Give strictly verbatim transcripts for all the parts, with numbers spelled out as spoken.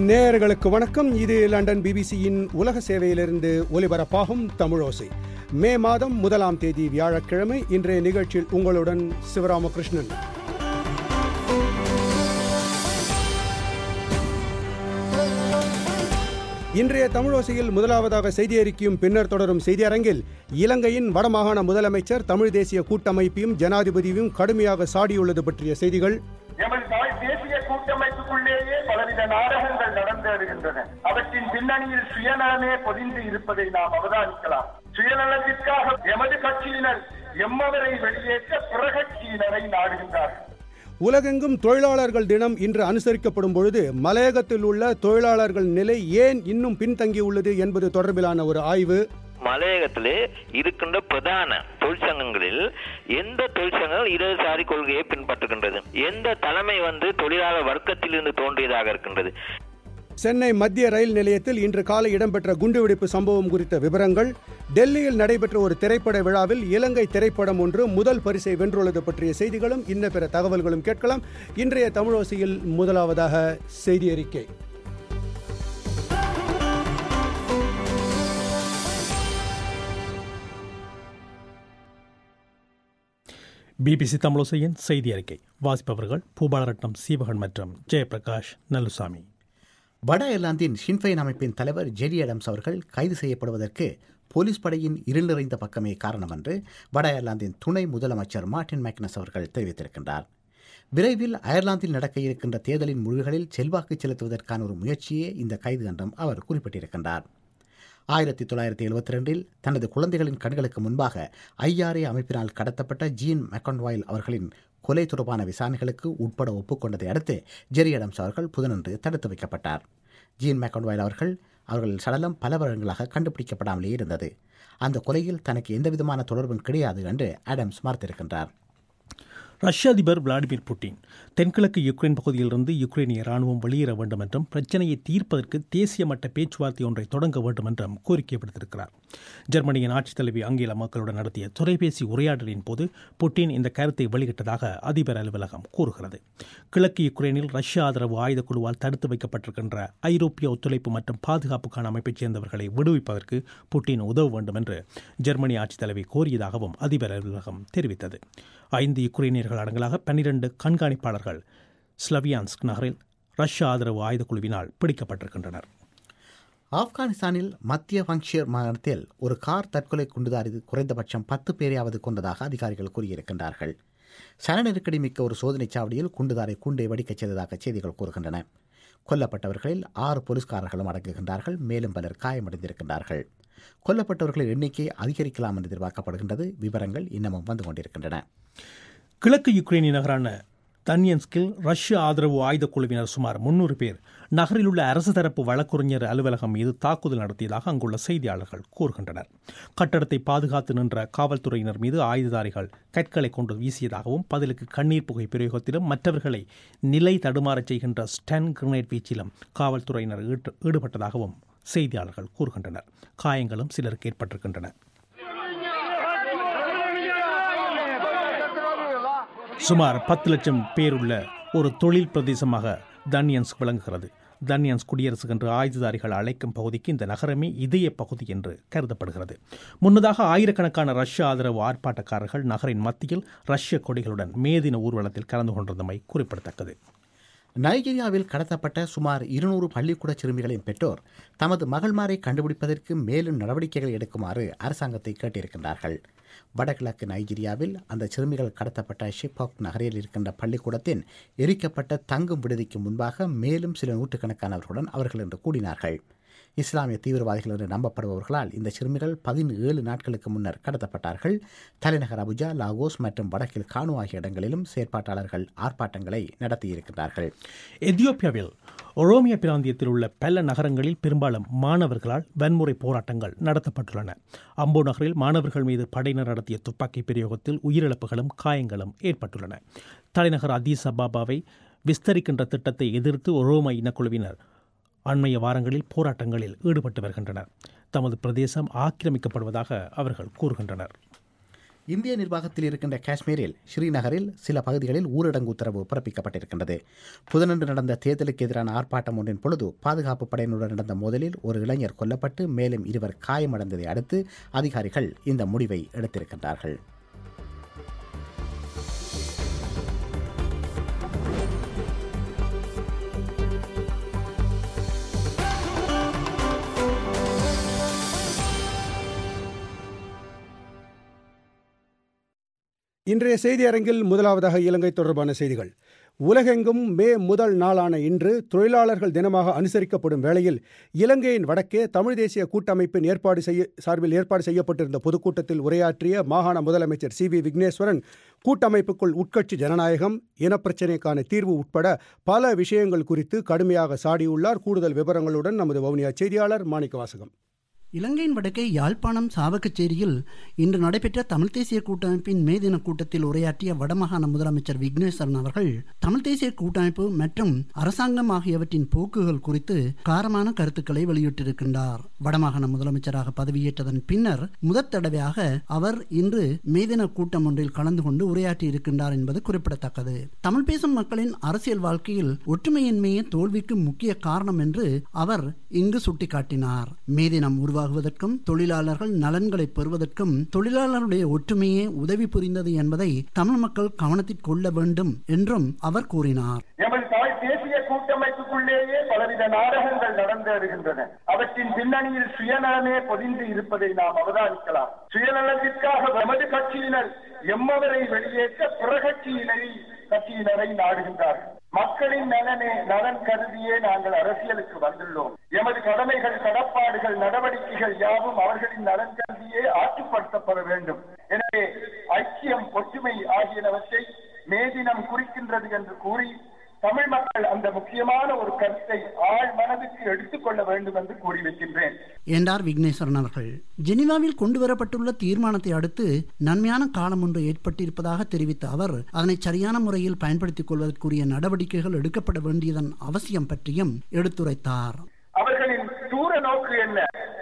நேயர்களுக்கு வணக்கம். இது லண்டன் பிபிசியின் உலக சேவையிலிருந்து ஒலிபரப்பாகும் தமிழோசை. மே மாதம் முதலாம் தேதி வியாழக்கிழமை. இன்றைய நிகழ்ச்சியில் உங்களுடன் சிவராமகிருஷ்ணன். இன்றைய தமிழோசையில் முதலாவதாக செய்தி அறிக்கையும் பின்னர் தொடரும் செய்தியரங்கில் இலங்கையின் வடமாகாண முதலமைச்சர் தமிழ் தேசிய கூட்டமைப்பையும் ஜனாதிபதியும் கடுமையாக சாடியுள்ளது பற்றிய செய்திகள். எமது தேசிய கூட்டமைப்புக்குள்ளேயே பலவித நாடகங்கள் நடந்தேறுகின்றன. அவற்றின் பின்னணியில் சுயநலமே பொதிந்து இருப்பதை நாம் அவதானிக்கலாம். சுயநலத்திற்காக எமது கட்சியினர் எம்மவரை வெளியேற்ற புறக்கட்சியினரை நாடுகின்றார்கள். உலகெங்கும் தொழிலாளர்கள் தினம் இன்று அனுசரிக்கப்படும் பொழுது மலையகத்தில் உள்ள தொழிலாளர்கள் நிலை ஏன் இன்னும் பின்தங்கியுள்ளது என்பது தொடர்பிலான ஒரு ஆய்வு. மலையகத்திலே இருக்கின்ற பிரதான தொழிற்சங்கங்களில் எந்த தொழிற்சங்கங்கள் இடதுசாரி கொள்கையை பின்பற்றுகின்றது, எந்த தலைமை வந்து தொழிலாளர் வர்க்கத்திலிருந்து தோன்றியதாக இருக்கின்றது. சென்னை மத்திய ரயில் நிலையத்தில் இன்று காலை இடம்பெற்ற குண்டுவெடிப்பு சம்பவம் குறித்த விவரங்கள். டெல்லியில் நடைபெற்ற ஒரு திரைப்பட விழாவில் இலங்கை திரைப்படம் ஒன்று முதல் பரிசை வென்றுள்ளது பற்றிய செய்திகளும் இன்ன பிற தகவல்களும் கேட்கலாம். இன்றைய தமிழோசையில் முதலாவதாக செய்தி அறிக்கை. பிபிசி தமிழோசையின் செய்தி அறிக்கை வாசிப்பவர்கள் பூபாலரட்னம் சீவகன் மற்றும் ஜெயபிரகாஷ் நல்லுசாமி. வட அயர்லாந்தின் ஷின்ஃபைன் அமைப்பின் தலைவர் ஜெரி அடம்ஸ் அவர்கள் கைது செய்யப்படுவதற்கு போலீஸ் படையின் இருள் நிறைந்த பக்கமே காரணம் என்று வட அயர்லாந்தின் துணை முதலமைச்சர் மார்டின் மேக்னஸ் அவர்கள் தெரிவித்திருக்கின்றார். விரைவில் அயர்லாந்தில் நடக்க இருக்கின்ற தேர்தலின் முடிவுகளில் செல்வாக்கு செலுத்துவதற்கான ஒரு முயற்சியே இந்த கைது என்றும் அவர் குறிப்பிட்டிருக்கின்றார். ஆயிரத்தி தொள்ளாயிரத்தி எழுபத்தி ரெண்டில் தனது குழந்தைகளின் கண்களுக்கு முன்பாக ஐஆர்ஏ அமைப்பினால் கடத்தப்பட்ட ஜீன் மெக்கன்வாயில் அவர்களின் கொலை தொடர்பான விசாரணைகளுக்கு உட்பட ஒப்புக்கொண்டதை அடுத்து ஜெரி அடம்ஸ் அவர்கள் புதனன்று தடுத்து வைக்கப்பட்டார். ஜீன் மெக்கன்வாயில் அவர்கள் அவர்கள் சடலம் பல வருடங்களாக கண்டுபிடிக்கப்படாமலே இருந்தது. அந்த கொலையில் தனக்கு எந்தவிதமான தொடர்பும் கிடையாது என்று அடம்ஸ் மறுத்திருக்கின்றார். ரஷ்ய அதிபர் விளாடிமிர் புட்டின் தென்கிழக்கு யுக்ரைன் பகுதியிலிருந்து யுக்ரைனிய ராணுவம் வெளியேற வேண்டும் என்றும் பிரச்சனையை தீர்ப்பதற்கு தேசிய மட்ட பேச்சுவார்த்தை ஒன்றை தொடங்க வேண்டும் என்றும் கோரிக்கை விடுத்திருக்கிறார். ஜெர்மனியின் ஆட்சித் தலைவி ஆங்கேலா மேர்க்கலுடன் நடத்திய தொலைபேசி உரையாடலின் போது புட்டின் இந்த கருத்தை வெளியிட்டதாக அதிபர் அலுவலகம் கூறுகிறது. கிழக்கு யுக்ரைனில் ரஷ்ய ஆதரவு ஆயுத குழுவால் தடுத்து வைக்கப்பட்டிருக்கின்ற ஐரோப்பிய ஒத்துழைப்பு மற்றும் பாதுகாப்புக்கான அமைப்பைச் சேர்ந்தவர்களை விடுவிப்பதற்கு புட்டின் உதவ வேண்டும் என்று ஜெர்மனி ஆட்சித் தலைவி கோரியதாகவும் அதிபர் அலுவலகம் தெரிவித்தது. ஐந்து யுக்ரைனியர்கள் அடங்கலாக பன்னிரண்டு கண்காணிப்பாளர்கள் ஸ்லவியான்ஸ்க் நகரில் ரஷ்ய ஆதரவு ஆயுத குழுவினால் பிடிக்கப்பட்டிருக்கின்றனர். ஆப்கானிஸ்தானில் மத்திய பங்ஷியர் மாகாணத்தில் ஒரு கார் தற்கொலை குண்டுதாரி குறைந்தபட்சம் பத்து பேரையாவது கொண்டதாக அதிகாரிகள் கூறியிருக்கின்றார்கள். சன நெருக்கடி மிக்க ஒரு சோதனைச் சாவடியில் குண்டுதாரை குண்டை வெடிக்கச் செய்ததாக செய்திகள் கூறுகின்றன. கொல்லப்பட்டவர்களில் ஆறு போலீஸ்காரர்களும் அடங்குகின்றார்கள். மேலும் பலர் காயமடைந்திருக்கின்றார்கள். கொல்லப்பட்டவர்களின் எண்ணிக்கை அதிகரிக்கலாம் என்று எதிர்பார்க்கப்படுகின்றது. விவரங்கள் இன்னமும் வந்து கொண்டிருக்கின்றன. கிழக்கு யுக்ரைனிய நகரான தன்யன்ஸ்கில் ரஷ்ய ஆதரவு ஆயுத குழுவினர் சுமார் முன்னூறு பேர் நகரில் உள்ள அரசு தரப்பு வழக்கறிஞர் அலுவலகம் மீது தாக்குதல் நடத்தியதாக அங்குள்ள செய்தியாளர்கள் கூறுகின்றனர். கட்டடத்தை பாதுகாத்து நின்ற காவல்துறையினர் மீது ஆயுததாரிகள் கற்களை கொண்டு வீசியதாகவும் பதிலுக்கு கண்ணீர் புகை பிரயோகத்திலும் மற்றவர்களை நிலை தடுமாறச் செய்கின்ற ஸ்டன் கிரனேட் வீச்சிலும் காவல்துறையினர் ஈடுபட்டதாகவும் செய்தியாளர்கள் கூறுகின்றனர். காயங்களும் சிலருக்கு ஏற்பட்டிருக்கின்றன. சுமார் பத்து லட்சம் பேருள்ள ஒரு தொழில் பிரதேசமாக தன்யன்ஸ்க் விளங்குகிறது. தன்யன்ஸ்க் குடியரசு என்று ஆயுததாரிகள் அழைக்கும் பகுதிக்கு இந்த நகரமே இதய பகுதி என்று கருதப்படுகிறது. முன்னதாக ஆயிரக்கணக்கான ரஷ்ய ஆதரவு ஆர்ப்பாட்டக்காரர்கள் நகரின் மத்தியில் ரஷ்ய கொடிகளுடன் மே தின ஊர்வலத்தில் கலந்து கொண்டிருந்தமை குறிப்பிடத்தக்கது. நைஜீரியாவில் கடத்தப்பட்ட சுமார் இருநூறு பள்ளிக்கூட சிறுமிகளின் பெற்றோர் தமது மகள்மாரை கண்டுபிடிப்பதற்கு மேலும் நடவடிக்கைகள் எடுக்குமாறு அரசாங்கத்தை கேட்டிருக்கின்றார்கள். வடகிழக்கு நைஜீரியாவில் அந்த சிறுமிகள் கடத்தப்பட்ட ஷிப்பாக் நகரில் இருக்கின்ற பள்ளிக்கூடத்தின் எரிக்கப்பட்ட தங்கும் விடுதிக்கு முன்பாக மேலும் சில நூற்றுக்கணக்கானவர்களுடன் அவர்கள் இன்று கூடினார்கள். இஸ்லாமிய தீவிரவாதிகள் என்று நம்பப்படுபவர்களால் இந்த சிறுமிகள் பதினேழு நாட்களுக்கு முன்னர் கடத்தப்பட்டார்கள். தலைநகர் அபுஜா, லாகோஸ் மற்றும் வடக்கில் கானு ஆகிய இடங்களிலும் செயற்பாட்டாளர்கள் ஆர்ப்பாட்டங்களை நடத்தியிருக்கிறார்கள். எத்தியோப்பியாவில் ஒரோமியா பிராந்தியத்தில் உள்ள பல நகரங்களில் பெரும்பாலும் மாணவர்களால் வன்முறை போராட்டங்கள் நடத்தப்பட்டுள்ளன. அம்போ நகரில் மாணவர்கள் மீது படையினர் நடத்திய துப்பாக்கி பிரயோகத்தில் உயிரிழப்புகளும் காயங்களும் ஏற்பட்டுள்ளன. தலைநகர் அதீஸ் அபாபாவை விஸ்தரிக்கின்ற திட்டத்தை எதிர்த்து ஒரோமா இனக்குழுவினர் அண்மைய வாரங்களில் போராட்டங்களில் ஈடுபட்டு வருகின்றனர். தமது பிரதேசம் ஆக்கிரமிக்கப்படுவதாக அவர்கள் கூறுகின்றனர். இந்திய நிர்வாகத்தில் இருக்கின்ற காஷ்மீரில் ஸ்ரீநகரில் சில பகுதிகளில் ஊரடங்கு உத்தரவு பிறப்பிக்கப்பட்டிருக்கின்றது. புதனன்று நடந்த தேர்தலுக்கு எதிரான ஆர்ப்பாட்டம் ஒன்றின் பொழுது பாதுகாப்பு படையினருடன் நடந்த மோதலில் ஒரு இளைஞர் கொல்லப்பட்டு மேலும் இருவர் காயமடைந்ததை அடுத்து அதிகாரிகள் இந்த முடிவை எடுத்திருக்கின்றார்கள். இன்றைய செய்தி அரங்கில் முதலாவதாக இலங்கை தொடர்பான செய்திகள். உலகெங்கும் மே முதல் நாளான இன்று தொழிலாளர்கள் தினமாக அனுசரிக்கப்படும் வேளையில் இலங்கையின் வடக்கே தமிழ் தேசிய கூட்டமைப்பின் ஏற்பாடு செய்ய சார்பில் ஏற்பாடு செய்யப்பட்டிருந்த பொதுக்கூட்டத்தில் உரையாற்றிய மாகாண முதலமைச்சர் சி வி விக்னேஸ்வரன் கூட்டமைப்புக்குள் உட்கட்சி ஜனநாயகம், இனப்பிரச்சினைக்கான தீர்வு உட்பட பல விஷயங்கள் குறித்து கடுமையாக சாடியுள்ளார். கூடுதல் விவரங்களுடன் நமது வவுனியா செய்தியாளர் மாணிக்கவாசகம். இலங்கையின் வடக்கே யாழ்ப்பாணம் சாவகச்சேரியில் இன்று நடைபெற்ற தமிழ் தேசிய கூட்டமைப்பின் மே தின கூட்டத்தில் உரையாற்றிய வடமாகாண முதலமைச்சர் விக்னேஸ்வரன் அவர்கள் தமிழ் தேசிய கூட்டமைப்பு மற்றும் அரசாங்கம் ஆகியவற்றின் போக்குகள் குறித்து காரமான கருத்துக்களை வெளியிட்டிருக்கின்றார். வடமாகாண முதலமைச்சராக பதவியேற்றதன் பின்னர் முதற் தடவையாக அவர் இன்று மே தின கூட்டம் ஒன்றில் கலந்து கொண்டு உரையாற்றியிருக்கின்றார் என்பது குறிப்பிடத்தக்கது. தமிழ் பேசும் மக்களின் அரசியல் வாழ்க்கையில் ஒற்றுமையின்மையே தோல்விக்கு முக்கிய காரணம் என்று அவர் இங்கு சுட்டிக்காட்டினார். மே தினம் உருவா ஆகுவதற்கும் தொழிலாளர்கள் நலன்களை பெறுவதற்கும் தொழிலாளருடைய ஒற்றுமையே உதவி புரிந்தது என்பதை தமிழ் மக்கள் கவனத்தில் கொள்ள வேண்டும் என்றும் அவர் கூறினார். எமது தாய் தேசிய கூட்டமைப்புக்குள்ளேயே பலவித நாடகங்கள் நடந்தேறுகின்றன. அவற்றின் பின்னணியில் சுயநலமே பொதிந்து இருப்பதை நாம் அவதானிக்கலாம். சுயநலத்திற்காக எமது கட்சியினர் எம்மவரை வெளியேற்ற புறகட்சியினரை கட்சியினரை நாடுகின்றார்கள். மக்களின் நலனே நலன் கருதியே நாங்கள் அரசியலுக்கு வந்துள்ளோம். எமது கடமைகள், கடப்பாடுகள், நடவடிக்கைகள் யாவும் அவர்களின் நலன் கருதியே ஆற்றுப்படுத்தப்பட வேண்டும். எனவே ஐக்கியம், ஒற்றுமை ஆகியனவற்றை மே தினம் குறிக்கின்றது என்று கூறி தமிழ் மக்கள் அந்த முக்கியமான ஒரு கருத்தை ஆழ் மனதுக்கு எடுத்துக் கொள்ள வேண்டும் என்று கூறி வைக்கின்றேன் என்றார் விக்னேஸ்வரன் அவர்கள். ஜெனீவாவில் கொண்டுவரப்பட்டுள்ள தீர்மானத்தை அடுத்து நன்மையான காலம் ஒன்று ஏற்பட்டிருப்பதாக தெரிவித்த அவர் அதனை சரியான முறையில் பயன்படுத்திக் கொள்வதற்குரிய நடவடிக்கைகள் எடுக்கப்பட வேண்டியதன் அவசியம் பற்றியும் எடுத்துரைத்தார். அவர்களின் தூர நோக்கு என்ன?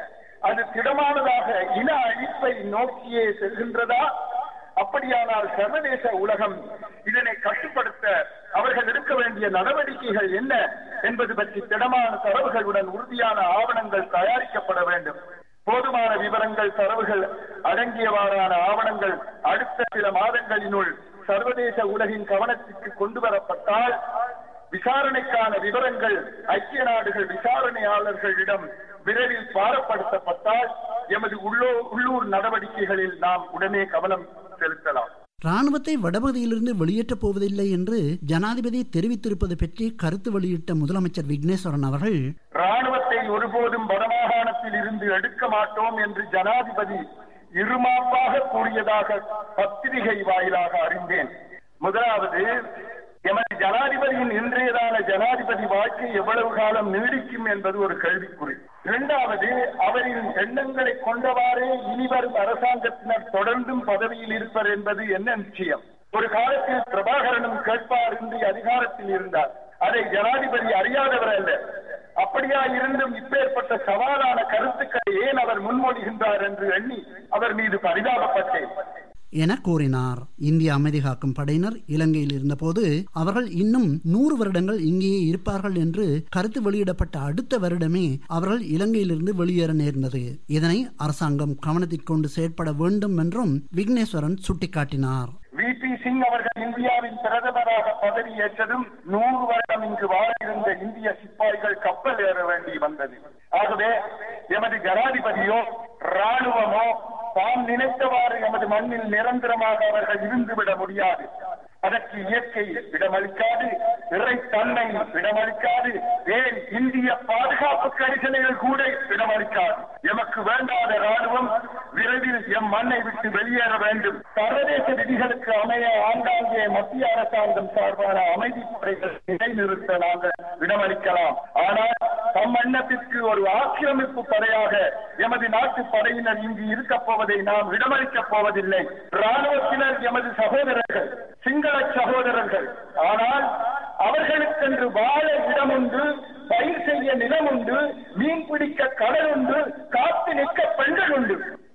அது திடமானதாக இன அழிப்பை நோக்கியே செல்கின்றதா? அப்படியானால் சர்வதேச உலகம் இதனை கட்டுப்படுத்த அவர்கள் எடுக்க வேண்டிய நடவடிக்கைகள் என்ன என்பது பற்றி திடமான தரவுகளுடன் உறுதியான ஆவணங்கள் தயாரிக்கப்பட வேண்டும். போதுமான விவரங்கள், தரவுகள் அடங்கியவாறான ஆவணங்கள் அடுத்த சில மாதங்களினுள் சர்வதேச உலகின் கவனத்திற்கு கொண்டு வரப்பட்டால் விசாரணைக்கான விவரங்கள் ஐக்கிய நாடுகள் விசாரணையாளர்களிடம் விரைவில் பாரப்படுத்தப்பட்டால் எமது உள்ளூர் நடவடிக்கைகளில் நாம் உடனே கவனம் செலுத்தலாம். ராணுவத்தை வடபகுதியிலிருந்து வெளியேற்றப் போவதில்லை என்று ஜனாதிபதி தெரிவித்திருப்பது பற்றி கருத்து வெளியிட்ட முதலமைச்சர் விக்னேஸ்வரன் அவர்கள் ராணுவத்தை ஒருபோதும் வடமாகாணத்தில் இருந்து எடுக்க மாட்டோம் என்று ஜனாதிபதி இருமாப்பாக கூறியதாக பத்திரிகை வாயிலாக அறிந்தேன். முதலாவது, எமது ஜனாதிபதியின் இன்றையதான ஜனாதிபதி வாழ்க்கை எவ்வளவு காலம் நீடிக்கும் என்பது ஒரு கேள்விக்குறி. இரண்டாவது, அவரின் எண்ணங்களை கொண்டவாறே இனிவரும் அரசாங்கத்தினர் தொடர்ந்தும் பதவியில் இருப்பர் என்பது என்ன நிச்சயம்? ஒரு காலத்தில் பிரபாகரனும் கேட்பார் இன்றி அதிகாரத்தில் இருந்தார். அதை ஜனாதிபதி அறியாதவர் அல்ல. அப்படியா இருந்தும் இப்பேற்பட்ட சவாலான கருத்துக்களை ஏன் அவர் முன்மொழிகின்றார் என்று எண்ணி அவர் மீது பரிதாபப்பட்டேன் என கூறினார். இந்திய அமைதி காக்கும் படையினர் இலங்கையில் இருந்தபோது அவர்கள் இன்னும் நூறு வருடங்கள் இங்கேயே இருப்பார்கள் என்று கருத்து வெளியிடப்பட்ட அடுத்த வருடமே அவர்கள் இலங்கையிலிருந்து வெளியேற நேர்ந்தது. இதனை அரசாங்கம் கவனத்தில் கொண்டு செயற்பட வேண்டும் என்றும் விக்னேஸ்வரன் சுட்டிக்காட்டினார். வி பி சிங் அவர்கள் இந்தியாவின் பிரதமராக பதவியேற்றதும் நூறு வருடம் இங்கு வாழ இருந்த இந்திய சிப்பாய்கள் கப்பல் ஏற வேண்டி வந்தது. ஆகவே எமது ஜனாதிபதியோ ராணுவமோ தாம் நினைத்தவாறு எமது மண்ணில் நிரந்தரமாக அவர்கள் இருந்துவிட முடியாது. அதற்கு இயற்கை இடமளிக்காது, இறைத்தன்மை இடமளிக்காது, ஏன் இந்திய பாதுகாப்பு கரிசனைகள் கூட இடமளிக்காது. எமக்கு வேண்டாத ராணுவம் விரைவில் எம் மண்ணை விட்டு வெளியேற வேண்டும். சர்வதேச விதிகளுக்கு அமைய ஆங்காங்கே மத்திய அரசாங்கம் சார்பான அமைதி படைகள் நிலைநிறுத்த நாங்கள் இடமளிக்கலாம். ஆனால் தம் எண்ணத்திற்கு ஒரு ஆக்கிரமிப்பு படையாக எமது நாட்டு படையினர் இங்கு இருக்கப் போவதை நாம் இடமளிக்கப் போவதில்லை. ராணுவத்தினர் எமது சகோதரர்கள், சிங்கள சகோதரர்கள். ஆனால் அவர்களுக்கென்று வாழ இடம் உண்டு, பயிர் செய்ய நிலம் உண்டு, மீன் பிடிக்க கடல் உண்டு, காத்து நிற்க பெண்கள் உண்டு.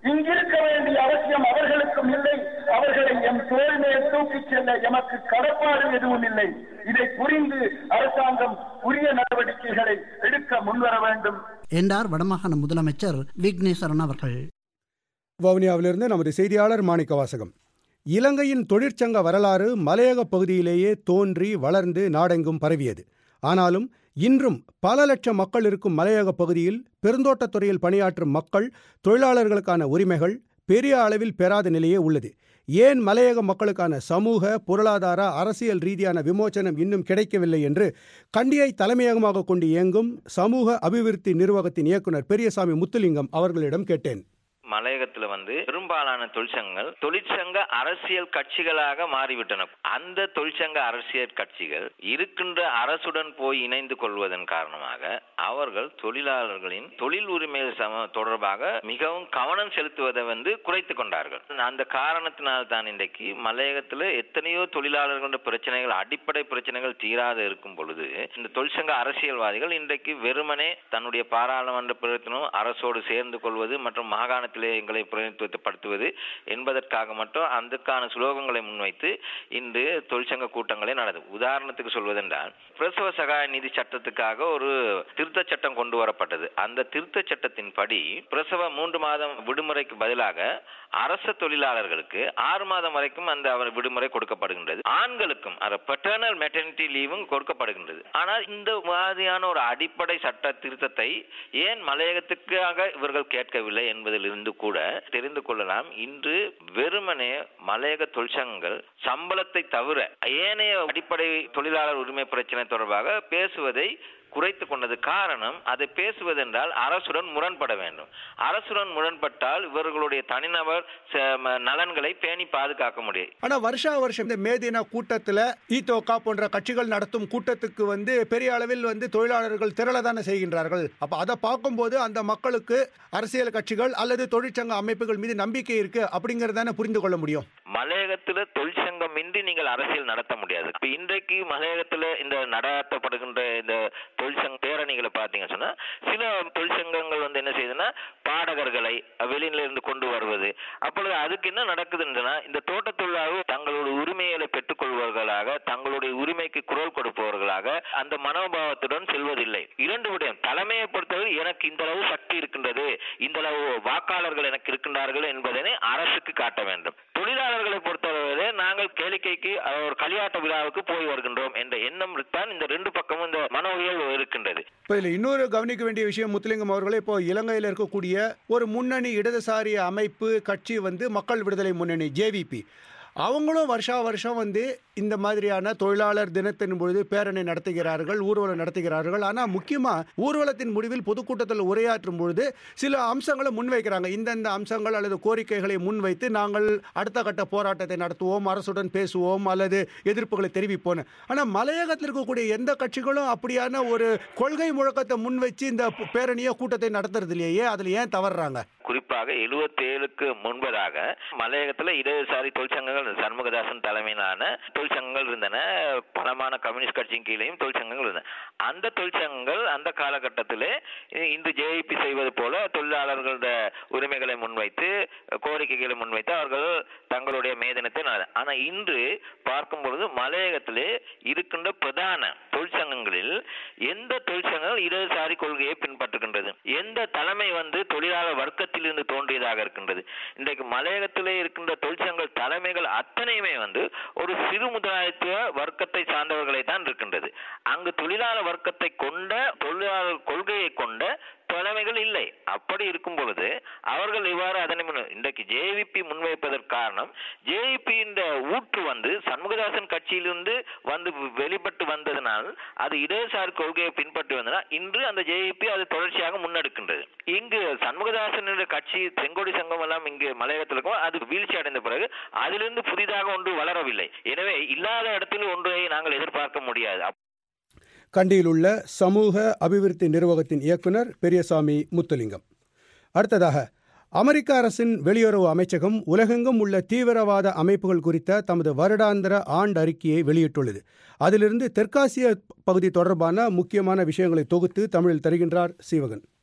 இங்கிருக்க வேண்டிய அவசியம் அவர்களுக்கும் இல்லை. அவர்களை எம் தோள் மேல் தூக்கிச் செல்ல எமக்கு கடப்பாடு எதுவும் இல்லை. இதை புரிந்து அரசாங்கம் உரிய நடவடிக்கைகளை எடுக்க முன்வர வேண்டும் என்றார் வடமாகாண முதலமைச்சர் விக்னேஸ்வரன் அவர்கள். வவுனியாவிலிருந்து நமது செய்தியாளர் மாணிக்க வாசகம். இலங்கையின் தொழிற்சங்க வரலாறு மலையக பகுதியிலேயே தோன்றி வளர்ந்து நாடெங்கும் பரவியது. ஆனாலும் இன்றும் பல லட்சம் மக்கள் இருக்கும் மலையக பகுதியில் பெருந்தோட்டத் துறையில் பணியாற்றும் மக்கள் தொழிலாளர்களுக்கான உரிமைகள் பெரிய அளவில் பெறாத நிலையே உள்ளது. ஏன் மலையக மக்களுக்கான சமூக, பொருளாதார, அரசியல் ரீதியான விமோச்சனம் இன்னும் கிடைக்கவில்லை என்று கண்டியை தலைமையகமாக கொண்டு இயங்கும் சமூக அபிவிருத்தி நிர்வாகத்தின் இயக்குநர் பெரியசாமி முத்துலிங்கம் அவர்களிடம் கேட்டேன். மலையகத்துல வந்து பெரும்பாலான தொழிற்சங்கங்கள் தொழிற்சங்க அரசியல் கட்சிகளாக மாறிவிட்டன. அந்த தொழிற்சங்க அரசியல் கட்சிகள் இருக்கின்ற அரசுடன் போய் இணைந்து கொள்வதன் காரணமாக அவர்கள் தொழிலாளர்களின் தொழில் உரிமை தொடர்பாக மிகவும் கவனம் செலுத்துவதை வந்து குறைத்துக் கொண்டார்கள். அந்த காரணத்தினால் தான் இன்றைக்கு மலையகத்துல எத்தனையோ தொழிலாளர்கள பிரச்சனைகள், அடிப்படை பிரச்சனைகள் தீராத இருக்கும் பொழுது இந்த தொழிற்சங்க அரசியல்வாதிகள் இன்றைக்கு வெறுமனே தன்னுடைய பாராளுமன்ற பிரதிநிதிகளும் அரசோடு சேர்ந்து கொள்வது மற்றும் மாகாணத்தில் எங்களை பிரதிநிதித்துவப்படுத்துவது என்பதற்காக மட்டும் அதுக்கான சுலோகங்களை முன்வைத்து இன்று தொழிற்சங்க கூட்டங்களை நடந்தது. உதாரணத்துக்கு சொல்வதென்றால் பிரசவ சகாய நிதி சட்டத்துக்காக ஒரு திருத்த சட்டம் கொண்டு வரப்பட்டது. அந்த திருத்த சட்டத்தின் படி பிரசவ மூன்று மாதம் விடுமுறைக்கு பதிலாக அரசு தொழிலாளர்களுக்கு ஆறு மாதம் வரைக்கும் அந்த விடுமுறை கொடுக்கப்படுகின்றது. ஆண்களுக்கும் பெட்டர்னல் மெட்டர்னிட்டி லீவும் கொடுக்கப்படுகின்றது. ஆனால் இந்த மாதிரியான ஒரு அடிப்படை சட்ட திருத்தத்தை ஏன் மலையகத்துக்காக இவர்கள் கேட்கவில்லை என்பதில் இருந்து கூட தெரிந்து கொள்ளலாம். இன்று வெறுமனே மலையக தொழிற்சங்கங்கள் சம்பளத்தை தவிர ஏனைய அடிப்படை தொழிலாளர் உரிமை பிரச்சனை தொடர்பாக பேசுவதை குறைத்து கொண்டது. காரணம், அதை பேசுவதென்றால் அரசுடன் முரண்பட வேண்டும். அரசுடன் முரண்பட்டால் இவர்களுடைய தனிநபர் நலன்களை பேணி பாதுகாக்க முடியும். ஆனா வருஷா வருஷம் இந்த மே தின கூட்டத்தில் ஈதோகா போன்ற கட்சிகள் நடத்தும் கூட்டத்துக்கு வந்து பெரிய அளவில் வந்து தொழிலாளர்கள் திரளதானே செய்கின்றார்கள். அப்ப அதை பார்க்கும்போது அந்த மக்களுக்கு அரசியல் கட்சிகள் அல்லது தொழிற்சங்க அமைப்புகள் மீது நம்பிக்கை இருக்கு அப்படிங்கறதானே புரிந்து கொள்ள முடியும். மலையகத்துல தொழிற்சங்கம் இன்றி நீங்கள் அரசியல் நடத்த முடியாது. இப்ப இன்றைக்கு மலையகத்துல இந்த நடத்தப்படுகின்ற இந்த தொழிற்சங்க பேரணிகளை பார்த்தீங்க சொன்னா சில தொழிற்சங்கங்கள் வந்து என்ன செய்யுதுன்னா பாடகர்களை வெளியில இருந்து கொண்டு வருவது. அப்பொழுது அதுக்கு என்ன நடக்குதுன்னா இந்த தோட்ட தொழிலாளர்கள் தங்களுடைய உரிமைகளை பெற்றுக் கொள்வர்களாக, தங்களுடைய உரிமைக்கு குரல் கொடுப்பவர்களாக அந்த மனோபாவத்துடன் செல்வதில்லை. இரண்டு விடயம், தலைமையை பொறுத்தவரை எனக்கு இந்த அளவு சக்தி இருக்கின்றது, இந்த அளவு வாக்காளர்கள் எனக்கு இருக்கின்றார்கள் என்பதனை அரசுக்கு காட்ட வேண்டும். தொழிலாளர்களை பொறுத்தவரை நாங்கள் கேளிக்கைக்கு ஒரு களியாட்ட விழாவுக்கு போய் வருகின்றோம் என்ற எண்ணம் தான் இந்த ரெண்டு பக்கமும் இந்த மனோவியல் இருக்கின்றது. இன்னொரு கவனிக்க வேண்டிய விஷயம் முத்துலிங்கம் அவர்களே, இப்போ இலங்கையில் இருக்கக்கூடிய ஒரு முன்னணி இடதுசாரி அமைப்பு கட்சி வந்து மக்கள் விடுதலை முன்னணி ஜேவிபி, அவங்களும் வருஷா வருஷம் வந்து இந்த மாதிரியான தொழிலாளர் தினத்தின் பொழுது பேரணி நடத்துகிறார்கள், ஊர்வலம் நடத்துகிறார்கள். ஆனால் முக்கியமாக ஊர்வலத்தின் முடிவில் பொதுக்கூட்டத்தில் உரையாற்றும் பொழுது சில அம்சங்களை முன்வைக்கிறாங்க. இந்தந்த அம்சங்கள் அல்லது கோரிக்கைகளை முன்வைத்து நாங்கள் அடுத்த கட்ட போராட்டத்தை நடத்துவோம், அரசுடன் பேசுவோம் அல்லது எதிர்ப்புகளை தெரிவிப்போம். ஆனால் மலையகத்தில் இருக்கக்கூடிய எந்த கட்சிகளும் அப்படியான ஒரு கொள்கை முழக்கத்தை முன்வைச்சு இந்த பேரணியோ கூட்டத்தை நடத்துறது இல்லையே, அதில் ஏன் தவறுறாங்க? குறிப்பாக எழுபத்தி ஏழுக்கு முன்பதாக மலையகத்தில் இடதுசாரி தொழிற்சங்கங்கள் சண்முகதாசன் தலைமையிலான தொழிற்சங்கங்கள் இருந்தன. பலமான கம்யூனிஸ்ட் கட்சியின் கீழேயும் தொழிற்சங்கங்கள் இருந்தன. அந்த தொழிற்சங்கங்கள் அந்த காலகட்டத்திலே இன்று ஜேஇபி செய்வது போல தொழிலாளர்களோட உரிமைகளை முன்வைத்து கோரிக்கைகளை முன்வைத்து அவர்கள் தங்களுடைய மேதினத்தை. ஆனால் இன்று பார்க்கும் பொழுது மலையகத்திலே இருக்கின்ற பிரதான தொழிற்சங்கங்களில் எந்த தொழிற்சங்கங்கள் இடதுசாரி கொள்கையை பின்பற்றுகின்றது, எந்த தலைமை வந்து தொழிலாளர் வர்க்கத்தில் இருந்து தோன்றியதாக இருக்கின்றது. இன்றைக்கு மலையகத்திலே இருக்கின்ற தொழிற்சங்க தலைமைகள் அத்தனையுமே வந்து ஒரு சிறு முதலாளித்துவ வர்க்கத்தை சார்ந்தவர்களை தான் இருக்கின்றது. அங்கு தொழிலாளர் வர்க்கத்தை கொண்ட தொழிலாளர் கொள்கையை கொண்ட தலைமைகள் இல்லை. அப்படி இருக்கும் பொழுது அவர்கள் இவ்வாறு அதனை இன்றைக்கு ஜேவிபி முன்வைப்பதற்கு காரணம், ஜேவிபி இந்த ஊற்று வந்து சண்முகதாசன் கட்சியிலிருந்து வந்து வெளிப்பட்டு வந்ததனால் அது இடதுசாரி கொள்கையை பின்பற்றி வந்தனால் இன்று அந்த ஜேவிபி அது தொடர்ச்சியாக முன்னெடுக்கின்றது. இங்கு சண்முகதாசன் கட்சி செங்கோடி சங்கம் எல்லாம் இங்கு மலையகத்தில் இருக்கும், அது வீழ்ச்சி அடைந்த பிறகு அதிலிருந்து புதிதாக ஒன்று வளரவில்லை. எனவே இல்லாத இடத்தில் ஒன்றை நாங்கள் எதிர்பார்க்க முடியாது. கண்டியில் உள்ள சமூக அபிவிருத்தி நிர்வாகத்தின் இயக்குனர் பெரியசாமி முத்துலிங்கம். அடுத்ததாக, அமெரிக்க அரசின் வெளியுறவு அமைச்சகம் உலகெங்கும் உள்ள தீவிரவாத அமைப்புகள் குறித்த தமது வருடாந்திர ஆண்டு அறிக்கையை வெளியிட்டுள்ளது. அதிலிருந்து தெற்காசிய பகுதி தொடர்பான முக்கியமான விஷயங்களை தொகுத்து தமிழில் தருகின்றார் சீவகன்.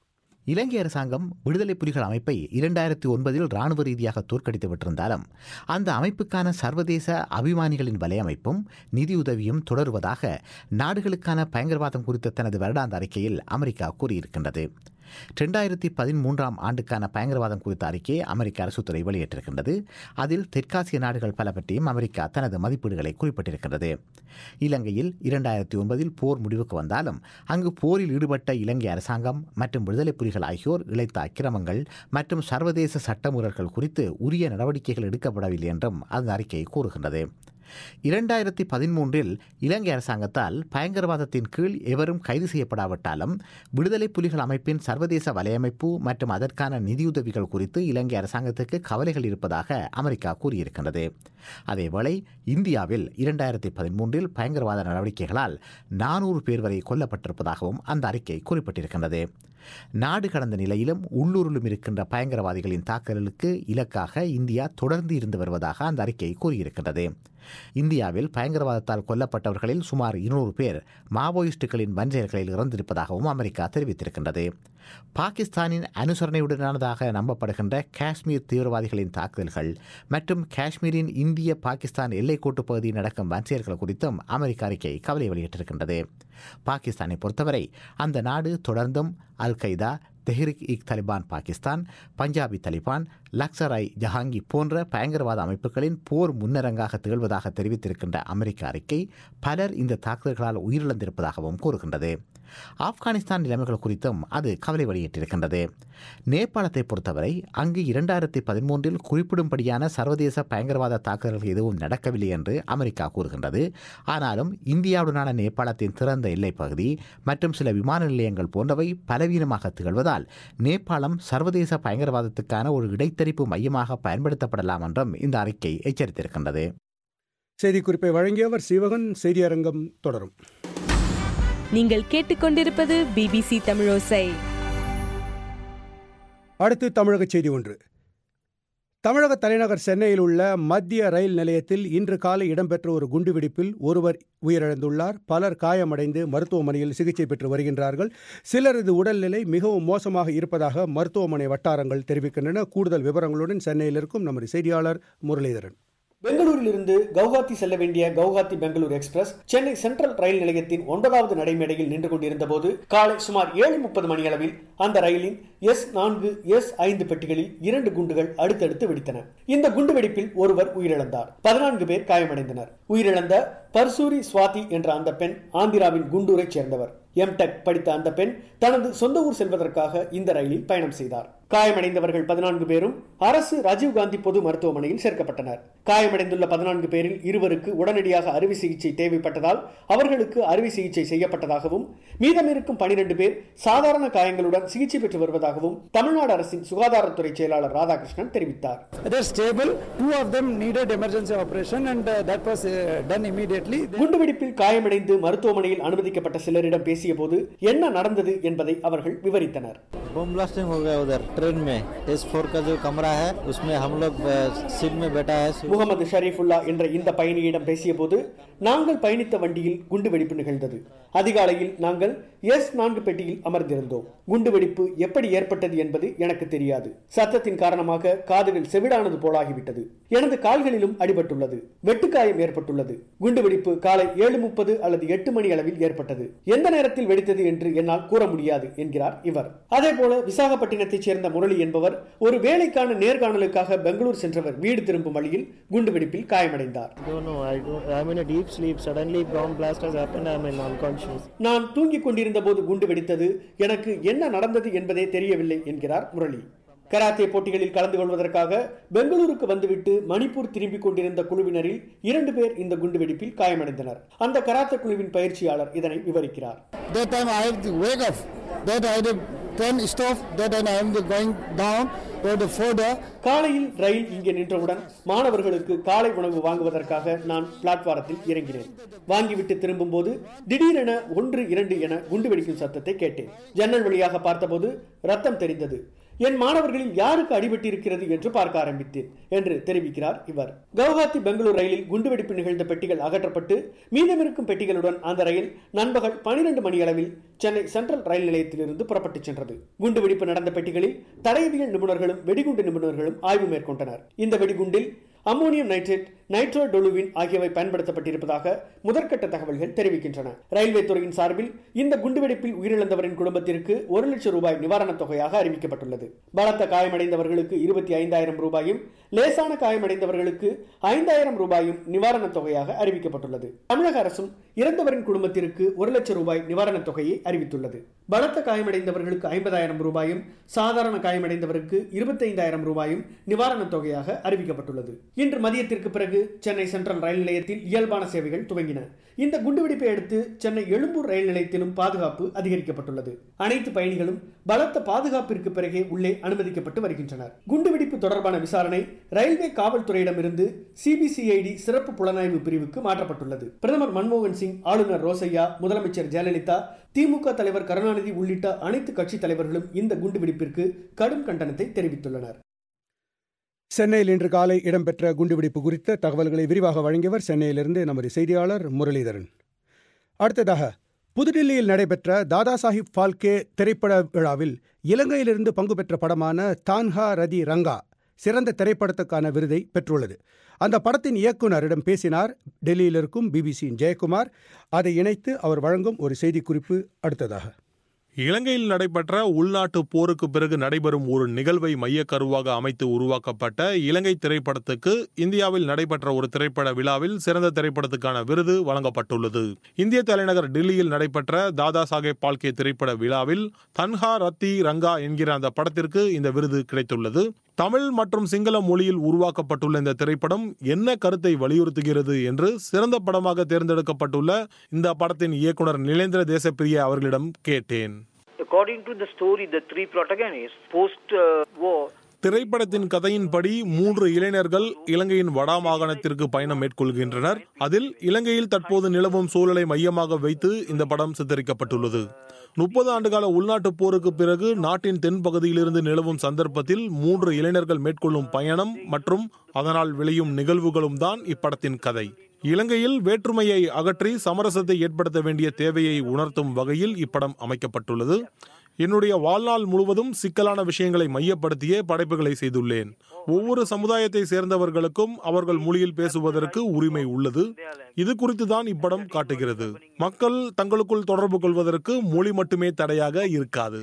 இலங்கை அரசாங்கம் விடுதலை புலிகள் அமைப்பை இரண்டாயிரத்தி ஒன்பதில் இராணுவ ரீதியாக தோற்கடித்து விட்டிருந்தாலும் அந்த அமைப்புக்கான சர்வதேச அபிமானிகளின் வலையமைப்பும் நிதியுதவியும் தொடருவதாக நாடுகளுக்கான பயங்கரவாதம் குறித்த தனது வருடாந்த அறிக்கையில் அமெரிக்கா கூறியிருக்கின்றது. இரண்டாயிரத்தி பதிமூன்றாம் ஆண்டுக்கான பயங்கரவாதம் குறித்த அறிக்கையை அமெரிக்க அரசுத்துறை வெளியிட்டிருக்கின்றது. அதில் தெற்காசிய நாடுகள் பல பற்றியும் அமெரிக்கா தனது மதிப்பீடுகளை குறிப்பிட்டிருக்கிறது. இலங்கையில் இரண்டாயிரத்தி ஒன்பதில் போர் முடிவுக்கு வந்தாலும் அங்கு போரில் ஈடுபட்ட இலங்கை அரசாங்கம் மற்றும் விடுதலை புலிகள் ஆகியோர் இழைத்த அக்கிரமங்கள் மற்றும் சர்வதேச சட்டமீறல்கள் குறித்து உரிய நடவடிக்கைகள் எடுக்கப்படவில்லை என்றும் அந்த அறிக்கை கூறுகின்றது. இரண்டாயிரத்தி பதிமூன்றில் இலங்கை அரசாங்கத்தால் பயங்கரவாதத்தின் கீழ் எவரும் கைது செய்யப்படாவிட்டாலும் விடுதலை புலிகள் அமைப்பின் சர்வதேச வலையமைப்பு மற்றும் அதற்கான நிதியுதவிகள் குறித்து இலங்கை அரசாங்கத்துக்கு கவலைகள் இருப்பதாக அமெரிக்கா கூறியிருக்கின்றது. அதேவேளை இந்தியாவில் இரண்டாயிரத்தி பதிமூன்றில் பயங்கரவாத நடவடிக்கைகளால் நானூறு பேர் வரை கொல்லப்பட்டிருப்பதாகவும் அந்த அறிக்கை குறிப்பிட்டிருக்கின்றது. நாடு கடந்த நிலையிலும் உள்ளூரிலும் இருக்கின்ற பயங்கரவாதிகளின் தாக்குதலுக்கு இலக்காக இந்தியா தொடர்ந்து இருந்து வருவதாக அந்த அறிக்கை கூறியிருக்கின்றது. இந்தியாவில் பயங்கரவாதத்தால் கொல்லப்பட்டவர்களில் சுமார் இருநூறு பேர் மாவோயிஸ்டுகளின் வன்செயல்களில் இறந்திருப்பதாகவும் அமெரிக்கா தெரிவித்திருக்கின்றது. பாகிஸ்தானின் அனுசரணையுடனானதாக நம்பப்படுகின்ற காஷ்மீர் தீவிரவாதிகளின் தாக்குதல்கள் மற்றும் காஷ்மீரின் இந்திய பாகிஸ்தான் எல்லைக்கோட்டு பகுதியில் நடக்கும் வன்செயல்கள் குறித்தும் அமெரிக்க அறிக்கை கவலை வெளியிட்டிருக்கின்றது. பாகிஸ்தானை பொறுத்தவரை அந்த நாடு தொடர்ந்தும் அல் கைதா, தெஹ்ரிக் இக் தலிபான் பாகிஸ்தான், பஞ்சாபி தலிபான், லக்சர் ஐ ஜஹாங்கி போன்ற பயங்கரவாத அமைப்புகளின் போர் முன்னரங்காக திகழ்வதாக தெரிவித்திருக்கின்ற அமெரிக்க அறிக்கை பலர் இந்த தாக்குதல்களால் உயிரிழந்திருப்பதாகவும் கூறுகின்றது. ஆப்கானிஸ்தான் நிலைமைகள் குறித்தும் அது கவலை வெளியிட்டிருக்கின்றது. நேபாளத்தை பொறுத்தவரை அங்கு இரண்டாயிரத்தி பதிமூன்றில் குறிப்பிடும்படியான சர்வதேச பயங்கரவாத தாக்குதல்கள் எதுவும் நடக்கவில்லை என்று அமெரிக்கா கூறுகின்றது. ஆனாலும் இந்தியாவுடனான நேபாளத்தின் திறந்த எல்லைப் பகுதி மற்றும் சில விமான நிலையங்கள் போன்றவை பலவீனமாக திகழ்வதால் நேபாளம் சர்வதேச பயங்கரவாதத்துக்கான ஒரு இடைத்தரிப்பு மையமாக பயன்படுத்தப்படலாம் என்றும் இந்த அறிக்கை எச்சரித்திருக்கின்றது. செய்திக்குறிப்பை வழங்கியவர் சிவகன். செய்தியரங்கம் தொடரும். நீங்கள் கேட்டுக்கொண்டிருப்பது பிபிசி தமிழோசை. அடுத்து தமிழக செய்தி ஒன்று. தமிழக தலைநகர் சென்னையில் உள்ள மத்திய ரயில் நிலையத்தில் இன்று காலை இடம்பெற்ற ஒரு குண்டுவெடிப்பில் ஒருவர் உயிரிழந்துள்ளார். பலர் காயமடைந்து மருத்துவமனையில் சிகிச்சை பெற்று வருகின்றார்கள். சிலரது உடல்நிலை மிகவும் மோசமாக இருப்பதாக மருத்துவமனை வட்டாரங்கள் தெரிவிக்கின்றன. கூடுதல் விவரங்களுடன் சென்னையில் இருக்கும் நமது செய்தியாளர் முரளிதரன். பெங்களூரிலிருந்து கவுஹாத்தி செல்ல வேண்டிய கவுஹாத்தி பெங்களூர் எக்ஸ்பிரஸ் சென்னை சென்ட்ரல் ரயில் நிலையத்தின் ஒன்பதாவது நடைமேடையில் நின்று கொண்டிருந்த போது காலை சுமார் ஏழு முப்பது மணியளவில் அந்த ரயிலின் எஸ் நான்கு எஸ் ஐந்து பெட்டிகளில் இரண்டு குண்டுகள் அடுத்தடுத்து வெடித்தன. இந்த குண்டுவெடிப்பில் ஒருவர் உயிரிழந்தார். பதினான்கு பேர் காயமடைந்தனர். உயிரிழந்த பர்சூரி ஸ்வாதி என்ற அந்த பெண் ஆந்திராவின் குண்டூரை சேர்ந்தவர். எம்டெக் படித்த அந்த பெண் தனது சொந்த ஊர் செல்வதற்காக இந்த ரயிலில் பயணம் செய்தார். காயமடைந்தவர்கள் பதினான்கு பேரும் அரசு ராஜீவ்காந்தி பொது மருத்துவமனையில் சேர்க்கப்பட்டனர். காயமடைந்துள்ள பதினான்கு பேரில் இருவருக்கு உடனடியாக அறுவை சிகிச்சை தேவைப்பட்டதால் அவர்களுக்கு அறுவை சிகிச்சை செய்யப்பட்டதாகவும் மீதமிருக்கும் பனிரெண்டு பேர் சாதாரண காயங்களுடன் சிகிச்சை பெற்று வருவதாகவும் தமிழ்நாடு அரசின் சுகாதாரத்துறை செயலாளர் ராதாகிருஷ்ணன் தெரிவித்தார். குண்டுவெடிப்பில் காயமடைந்து மருத்துவமனையில் அனுமதிக்கப்பட்ட சிலரிடம் பேசிய போது என்ன நடந்தது என்பதை அவர்கள் விவரித்தனர். बम ब्लास्टिंग हो गया उधर ट्रेन में एस फोर का जो कमरा है उसमें हम लोग सीट में बैठा है. முகமது ஷரீஃபுல்லா என்ற இந்த பயணியிடம் பேசிய போது நாங்கள் பயணித்த வண்டியில் குண்டுவெடிப்பு நிகழ்ந்தது. அதிகாலையில் நாங்கள் எஸ் நான்கு பெட்டியில் அமர்ந்திருந்தோம். குண்டுவெடிப்பு எப்படி ஏற்பட்டது என்பது எனக்கு தெரியாது. சத்தத்தின் காரணமாக காதுகள் செவிடானது போலாகிவிட்டது. எனது கால்களிலும் அடிபட்டுள்ளது. வெட்டுக்காயம் ஏற்பட்டுள்ளது. குண்டுவெடிப்பு காலை ஏழு முப்பது அல்லது எட்டு மணி அளவில் ஏற்பட்டது. எந்த நேரத்தில் வெடித்தது என்று என்னால் கூற முடியாது என்கிறார் இவர். அதேபோல விசாகப்பட்டினத்தைச் சேர்ந்த முரளி என்பவர் ஒரு வேலைக்கான நேர்காணலுக்காக பெங்களூர் சென்றவர் வீடு திரும்பும் வழியில் குண்டுவெடிப்பில் காயமடைந்தார். நான் தூங்கிக் கொண்டிருந்த போது குண்டு வெடித்தது. எனக்கு என்ன நடந்தது என்பதே தெரியவில்லை என்கிறார் முரளி. கராத்தே போட்டிகளில் கலந்து கொள்வதற்காக பெங்களூருக்கு வந்துவிட்டு மணிப்பூர் திரும்பிக் கொண்டிருந்த குழுவினரில் இரண்டு பேர் இந்த குண்டுவெடிப்பில் காயமடைந்தனர். அந்த கராத்தே குழுவின் பயிற்சியாளர் இதனை விவரிக்கிறார். காலையில் ரயில் இங்கே நின்றவுடன் மாணவர்களுக்கு காலை உணவு வாங்குவதற்காக நான் பிளாட்பாரத்தில் இறங்கினேன். வாங்கிவிட்டு திரும்பும் போது திடீரென ஒன்று இரண்டு என குண்டு வெடிக்கும் சத்தத்தை கேட்டேன். ஜன்னல் வழியாக பார்த்தபோது ரத்தம் தெரிந்தது. என் மாணவர்களில் யாருக்கு அடிபட்டு இருக்கிறது என்று பார்க்க ஆரம்பித்தேன் என்று தெரிவிக்கிறார் இவர். கவுஹாத்தி பெங்களூர் ரயிலில் குண்டுவெடிப்பு நிகழ்ந்த பெட்டிகள் அகற்றப்பட்டு மீதமிருக்கும் பெட்டிகளுடன் அந்த ரயில் நண்பகல் பனிரெண்டு மணி அளவில் சென்னை சென்ட்ரல் ரயில் நிலையத்திலிருந்து புறப்பட்டு சென்றது. குண்டுவெடிப்பு நடந்த பெட்டிகளில் தடயவியல் நிபுணர்களும் வெடிகுண்டு நிபுணர்களும் ஆய்வு மேற்கொண்டனர். இந்த வெடிகுண்டில் அம்மோனியம் நைட்ரேட், நைட்ரோடொலுவின் ஆகியவை பயன்படுத்தப்பட்டிருப்பதாக முதற்கட்ட தகவல்கள் தெரிவிக்கின்றன. ரயில்வே துறையின் சார்பில் இந்த குண்டுவெடிப்பில் உயிரிழந்தவரின் குடும்பத்திற்கு ஒரு லட்சம் ரூபாய் நிவாரணத் தொகையாக அறிவிக்கப்பட்டுள்ளது. பலத்த காயமடைந்தவர்களுக்கு இருபத்தி ஐந்தாயிரம் ரூபாயும், லேசான காயமடைந்தவர்களுக்கு ஐந்தாயிரம் ரூபாயும் நிவாரணத் தொகையாக அறிவிக்கப்பட்டுள்ளது. தமிழக அரசும் இறந்தவரின் குடும்பத்திற்கு ஒரு லட்சம் ரூபாய் நிவாரணத் தொகையை அறிவித்துள்ளது. பலத்த காயமடைந்தவர்களுக்கு ஐம்பதாயிரம் ரூபாயும், சாதாரண காயமடைந்தவருக்கு இருபத்தி ஐந்தாயிரம் ரூபாயும் நிவாரணத் தொகையாக அறிவிக்கப்பட்டுள்ளது. இன்று மதியத்திற்கு பிறகு சென்னை சென்ட்ரல் ரயில் நிலையத்தில் இயல்பான சேவைகள் துவங்கின. இந்த குண்டுவெடிப்பை அடுத்து சென்னை எழும்பூர் ரயில் நிலையத்திலும் பாதுகாப்பு அதிகரிக்கப்பட்டுள்ளது. அனைத்து பயணிகளும் பலத்த பாதுகாப்பிற்கு பிறகே உள்ளே அனுமதிக்கப்பட்டு வருகின்றனர். குண்டுவெடிப்பு தொடர்பான விசாரணை ரயில்வே காவல்துறையிடமிருந்து சிபிசிஐடி சிறப்பு புலனாய்வு பிரிவுக்கு மாற்றப்பட்டுள்ளது. பிரதமர் மன்மோகன் சிங், ஆளுநர் ரோசையா, முதலமைச்சர் ஜெயலலிதா, திமுக தலைவர் கருணாநிதி உள்ளிட்ட அனைத்து கட்சி தலைவர்களும் இந்த குண்டுவெடிப்பிற்கு கடும் கண்டனத்தை தெரிவித்துள்ளனர். சென்னையில் இன்று காலை இடம்பெற்ற குண்டுவெடிப்பு குறித்த தகவல்களை விரிவாக வழங்கியவர் சென்னையிலிருந்து நமது செய்தியாளர் முரளிதரன். அடுத்ததாக, புதுடில்லியில் நடைபெற்ற தாதா சாஹிப் பால்கே திரைப்பட விழாவில் இலங்கையிலிருந்து பங்கு பெற்ற படமான தான்ஹா ரதி ரங்கா சிறந்த திரைப்படத்துக்கான விருதை பெற்றுள்ளது. அந்த படத்தின் இயக்குநரிடம் பேசினார் டெல்லியில் இருக்கும் பிபிசியின் ஜெயக்குமார். அதை இணைத்து அவர் வழங்கும் ஒரு செய்திக்குறிப்பு அடுத்ததாக. இலங்கையில் நடைபெற்ற உள்நாட்டு போருக்கு பிறகு நடைபெறும் ஒரு நிகழ்வை மையக்கருவாக அமைத்து உருவாக்கப்பட்ட இலங்கை திரைப்படத்துக்கு இந்தியாவில் நடைபெற்ற ஒரு திரைப்பட விழாவில் சிறந்த திரைப்படத்துக்கான விருது வழங்கப்பட்டுள்ளது. இந்திய தலைநகர் டெல்லியில் நடைபெற்ற தாதா சாஹேப் பால்கே திரைப்பட விழாவில் தன்ஹா ரத்தி ரங்கா என்கிற அந்த படத்திற்கு இந்த விருது கிடைத்துள்ளது. தமிழ் மற்றும் சிங்கள மொழியில் உருவாக்கப்பட்டுள்ள இந்த திரைப்படம் என்ன கருத்தை வலியுறுத்துகிறது என்று சிறந்த படமாக தேர்ந்தெடுக்கப்பட்டுள்ள இந்த படத்தின் இயக்குனர் நிலேந்திர தேசப்பிரிய அவர்களிடம் கேட்டேன். According to the story, the three protagonists post-war திரைப்படத்தின் கதையின்படி மூன்று இளைஞர்கள் இலங்கையின் வடா மாகாணத்திற்கு பயணம் மேற்கொள்கின்றனர். அதில் இலங்கையில் தற்போது நிலவும் சூழலை மையமாக வைத்து இந்த படம் சித்தரிக்கப்பட்டுள்ளது. முப்பது ஆண்டுகால உள்நாட்டு போருக்கு பிறகு நாட்டின் தென் பகுதியிலிருந்து நிலவும் சந்தர்ப்பத்தில் மூன்று இளைஞர்கள் மேற்கொள்ளும் பயணம் மற்றும் அதனால் விளையும் நிகழ்வுகளும் தான் இப்படத்தின் கதை. இலங்கையில் வேற்றுமையை அகற்றி சமரசத்தை ஏற்படுத்த வேண்டிய தேவையை உணர்த்தும் வகையில் இப்படம் அமைக்கப்பட்டுள்ளது. என்னுடைய வாழ்நாள் முழுவதும் சிக்கலான விஷயங்களை மையப்படுத்தியே படைப்புகளை செய்துள்ளேன். ஒவ்வொரு சமுதாயத்தை சேர்ந்தவர்களுக்கும் அவர்கள் மொழியில் பேசுவதற்கு உரிமை உள்ளது. இது குறித்து தான் இப்படம் காட்டுகிறது. மக்கள் தங்களுக்குள் தொடர்பு கொள்வதற்கு மொழி மட்டுமே தடையாக இருக்காது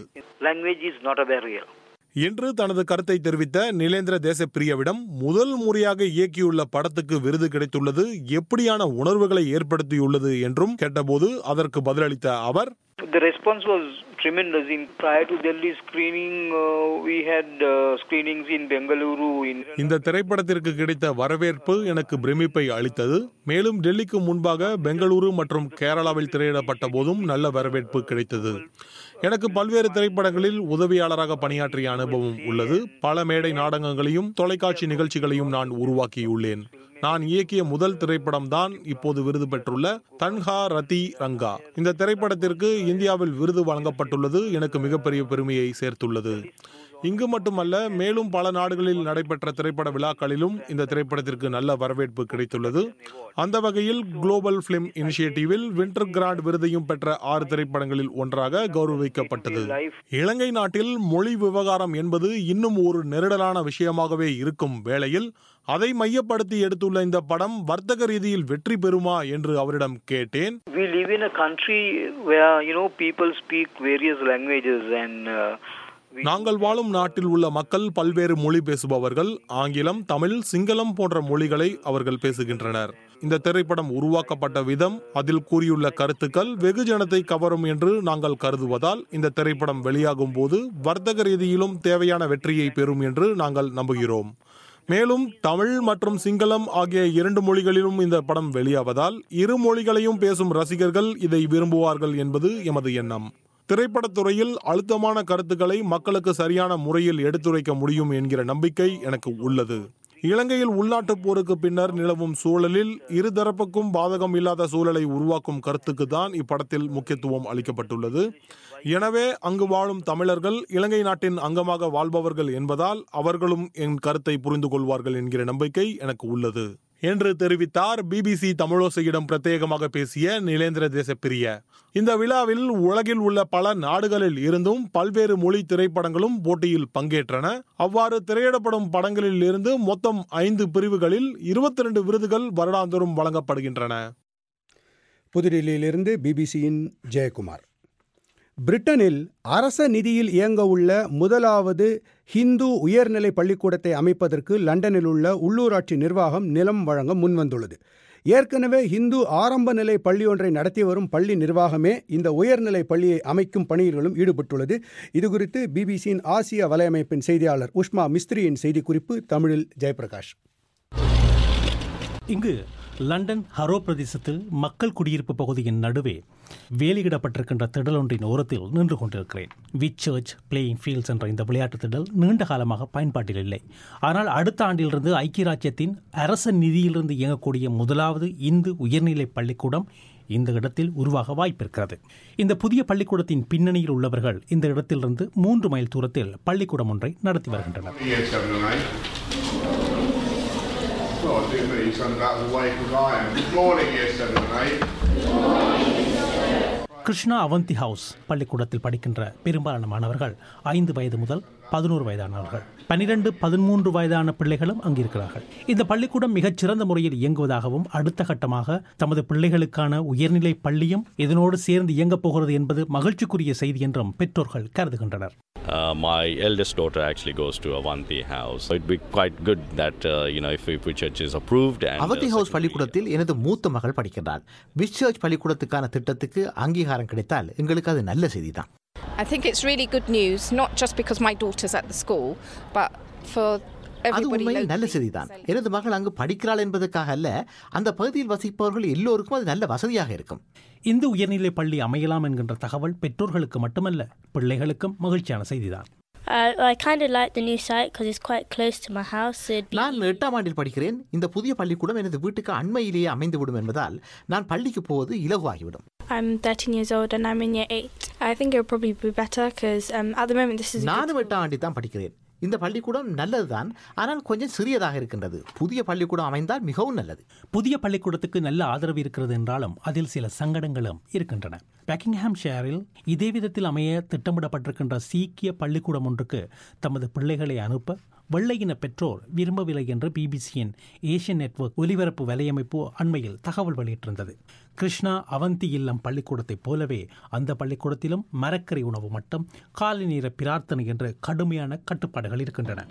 என்று தனது கருத்தை தெரிவித்த நிலேந்திர தேசப்பிரியவிடம் முதல் முறையாக இயக்கியுள்ள படத்துக்கு விருது கிடைத்துள்ளது எப்படியான உணர்வுகளை ஏற்படுத்தியுள்ளது என்றும் கேட்டபோது அதற்கு பதிலளித்த அவர், The response was tremendous. In prior to Delhi screening, uh, we had uh, screenings in Bengaluru. In இந்த திரைப்படத்திற்கு கிடைத்த வரவேற்பு எனக்கு பிரமிப்பை அளித்தது. மேலும் டெல்லிக்கு முன்பாக பெங்களூரு மற்றும் கேரளாவில் திரையிடப்பட்ட போதும் நல்ல வரவேற்பு கிடைத்தது. எனக்கு பல்வேறு திரைப்படங்களில் உதவியாளராக பணியாற்றிய அனுபவம் உள்ளது. பல மேடை நாடகங்களையும் தொலைக்காட்சி நிகழ்ச்சிகளையும் நான் உருவாக்கியுள்ளேன். நான் இயக்கிய முதல் திரைப்படம் தான் இப்போது விருது பெற்றுள்ள தன்ஹா ரதி ரங்கா. இந்த திரைப்படத்திற்கு இந்தியாவில் விருது வழங்கப்பட்டுள்ளது எனக்கு மிகப்பெரிய பெருமையை சேர்த்துள்ளது. இங்கு மட்டுமல்ல, மேலும் பல நாடுகளில் நடைபெற்ற திரைப்பட விழாக்களிலும் இந்த திரைப்படத்திற்கு நல்ல வரவேற்பு கிடைத்துள்ளது. அந்த வகையில் குளோபல் பிலிம் இனிஷியேட்டிவில் வின்டர் கிராண்ட் விருதையும் பெற்ற ஆறு திரைப்படங்களில் ஒன்றாக கௌரவிக்கப்பட்டது. இலங்கை நாட்டில் மொழி விவகாரம் என்பது இன்னும் ஒரு நெருடலான விஷயமாகவே இருக்கும் வேளையில் அதை மையப்படுத்தி எடுத்துள்ள இந்த படம் வர்த்தக ரீதியில் வெற்றி பெறுமா என்று அவரிடம் கேட்டேன். We live in a country where, you know, people speak various languages and uh, நாங்கள் வாழும் நாட்டில் உள்ள மக்கள் பல்வேறு மொழி பேசுபவர்கள். ஆங்கிலம், தமிழ், சிங்களம் போன்ற மொழிகளை அவர்கள் பேசுகின்றனர். இந்த திரைப்படம் உருவாக்கப்பட்ட விதம், அதில் கூறியுள்ள கருத்துக்கள் வெகுஜனத்தை கவரும் என்று நாங்கள் கருதுவதால் இந்த திரைப்படம் வெளியாகும் போது வர்த்தக ரீதியிலும் தேவையான வெற்றியை பெறும் என்று நாங்கள் நம்புகிறோம். மேலும் தமிழ் மற்றும் சிங்களம் ஆகிய இரண்டு மொழிகளிலும் இந்த படம் வெளியாவதால் இரு மொழிகளையும் பேசும் ரசிகர்கள் இதை விரும்புவார்கள் என்பது எமது எண்ணம். திரைப்படத்துறையில் அழுத்தமான கருத்துக்களை மக்களுக்கு சரியான முறையில் எடுத்துரைக்க முடியும் என்கிற நம்பிக்கை எனக்கு உள்ளது. இலங்கையில் உள்நாட்டுப் போருக்கு பின்னர் நிலவும் சூழலில் இருதரப்புக்கும் பாதகம் இல்லாத சூழலை உருவாக்கும் கருத்துக்கு தான் இப்படத்தில் முக்கியத்துவம் அளிக்கப்பட்டுள்ளது. எனவே அங்கு வாழும் தமிழர்கள் இலங்கை நாட்டின் அங்கமாக வாழ்பவர்கள் என்பதால் அவர்களும் என் கருத்தை புரிந்து கொள்வார்கள் என்கிற நம்பிக்கை எனக்கு உள்ளது என்று தெரிவித்தார் பிபிசி தமிழோசையிடம் பிரத்யேகமாக பேசிய நிலேந்திர தேசப்பிரிய. இந்த விழாவில் உலகில் உள்ள பல நாடுகளில் இருந்தும் பல்வேறு மொழி திரைப்படங்களும் போட்டியில் பங்கேற்றன. அவ்வாறு திரையிடப்படும் படங்களில் இருந்து மொத்தம் ஐந்து பிரிவுகளில் இருபத்தி இரண்டு விருதுகள் வருடாந்தோறும் வழங்கப்படுகின்றன. புதுடில்லியிலிருந்து பிபிசியின் ஜெயக்குமார். பிரிட்டனில் அரச நிதியில் இயங்க உள்ள முதலாவது ஹிந்து உயர்நிலை பள்ளிக்கூடத்தை அமைப்பதற்கு லண்டனில் உள்ள உள்ளூராட்சி நிர்வாகம் நிலம் வழங்க முன்வந்துள்ளது. ஏற்கனவே ஹிந்து ஆரம்ப நிலை பள்ளி ஒன்றை நடத்தி வரும் பள்ளி நிர்வாகமே இந்த உயர்நிலை பள்ளியை அமைக்கும் பணிகளிலும் ஈடுபட்டுள்ளது. இதுகுறித்து பிபிசியின் ஆசிய வலையமைப்பின் செய்தியாளர் உஷ்மா மிஸ்திரியின் செய்திக்குறிப்பு தமிழில் ஜெயபிரகாஷ். இங்கு லண்டன் ஹரோ பிரதேசத்தில் மக்கள் குடியிருப்பு பகுதியின் நடுவே வேலியிடப்பட்டிருக்கின்ற திடல் ஒன்றின் ஓரத்தில் நின்று கொண்டிருக்கிறேன். விச் சர்ச் பிளேயிங் ஃபீல்ட்ஸ் என்ற இந்த விளையாட்டு திடல் நீண்ட காலமாக பயன்பாட்டில் இல்லை. ஆனால் அடுத்த ஆண்டிலிருந்து ஐக்கிய ராஜ்யத்தின் அரச நிதியிலிருந்து இயங்கக்கூடிய முதலாவது இந்து உயர்நிலை பள்ளிக்கூடம் இந்த இடத்தில் உருவாக வாய்ப்பிருக்கிறது. இந்த புதிய பள்ளிக்கூடத்தின் பின்னணியில் உள்ளவர்கள் இந்த இடத்திலிருந்து மூன்று மைல் தூரத்தில் பள்ளிக்கூடம் ஒன்றை நடத்தி வருகின்றனர். கிருஷ்ணா அவந்தி ஹவுஸ் பள்ளிக்கூடத்தில் படிக்கின்ற பெரும்பாலான மாணவர்கள் ஐந்து வயது முதல் பதினோரு வயதானவர்கள். பனிரெண்டு பதிமூன்று வயதான பிள்ளைகளும் அங்கிருக்கிறார்கள். இந்த பள்ளிக்கூடம் மிகச்சிறந்த முறையில் இயங்குவதாகவும் அடுத்த கட்டமாக தமது பிள்ளைகளுக்கான உயர்நிலை பள்ளியும் இதனோடு சேர்ந்து இயங்கப் போகிறது என்பது மகிழ்ச்சிக்குரிய செய்தி என்றும் பெற்றோர்கள் கருதுகின்றனர். Uh, my eldest daughter actually goes to Avanti House. So it'd be quite good that uh, you know if if church is approved and Avanti House பள்ளிக்கூடத்தில் எனது மூத்த மகள் படிக்கிறாள். விச் சர்ச் பள்ளிக்கூடத்துக்கான திட்டத்துக்கு அங்கீகாரம் கிடைத்தால் எங்களுக்கு அது நல்ல செய்திதான். I think it's really good news, not just because my daughter's at the school, but for அது உண்மையில் நல்ல செய்திதான். எனது மகள் அங்கு படிக்கிறாள் என்பதற்காக அல்ல, அந்த பகுதியில் வசிப்பவர்கள் எல்லோருக்கும் அது நல்ல வசதியாக இருக்கும். இந்து உயர்நிலை பள்ளி அமையலாம் என்கின்ற தகவல் பெற்றோர்களுக்கு மட்டுமல்ல, பிள்ளைகளுக்கும் மகிழ்ச்சியான செய்திதான். Uh, I kind of like the new site because it's quite close to my house. நான் எட்டாம் ஆண்டில் படிக்கிறேன். இந்த புதிய பள்ளிக்கூடம் எனது வீட்டுக்கு அண்மையிலேயே அமைந்துவிடும் என்பதால் நான் பள்ளிக்கு போவது இலகுவாகிவிடும். I'm thirteen years old and I'm in year eight. I think it will probably be better because um, at the moment this is. நானும் எட்டாம் ஆண்டில் தான் படிக்கிறேன். இந்த பள்ளிக்கூடம் நல்லதுதான், ஆனால் கொஞ்சம் சிறியதாக இருக்கின்றது. புதிய பள்ளிக்கூடம் அமைந்தால் மிகவும் நல்லது. புதிய பள்ளிக்கூடத்துக்கு நல்ல ஆதரவு இருக்கிறது என்றாலும் அதில் சில சங்கடங்களும் இருக்கின்றன. பக்கிங்ஹாம்ஷயரில் இதே விதத்தில் அமைய திட்டமிடப்பட்டிருக்கின்ற சீக்கிய பள்ளிக்கூடம் ஒன்றுக்கு தமது பிள்ளைகளை அனுப்ப வெள்ளையின பெற்றோர் விரும்பவில்லை என்று பிபிசியின் ஏசியன் நெட்வொர்க் ஒலிபரப்பு வலையமைப்பு அண்மையில் தகவல் வெளியிட்டிருந்தது. கிருஷ்ணா அவந்தி இல்லம் பள்ளிக்கூடத்தைப் போலவே அந்த பள்ளிக்கூடத்திலும் மரக்கறி உணவு மட்டும், காலை நேர பிரார்த்தனை என்று கடுமையான கட்டுப்பாடுகள் இருக்கின்றன.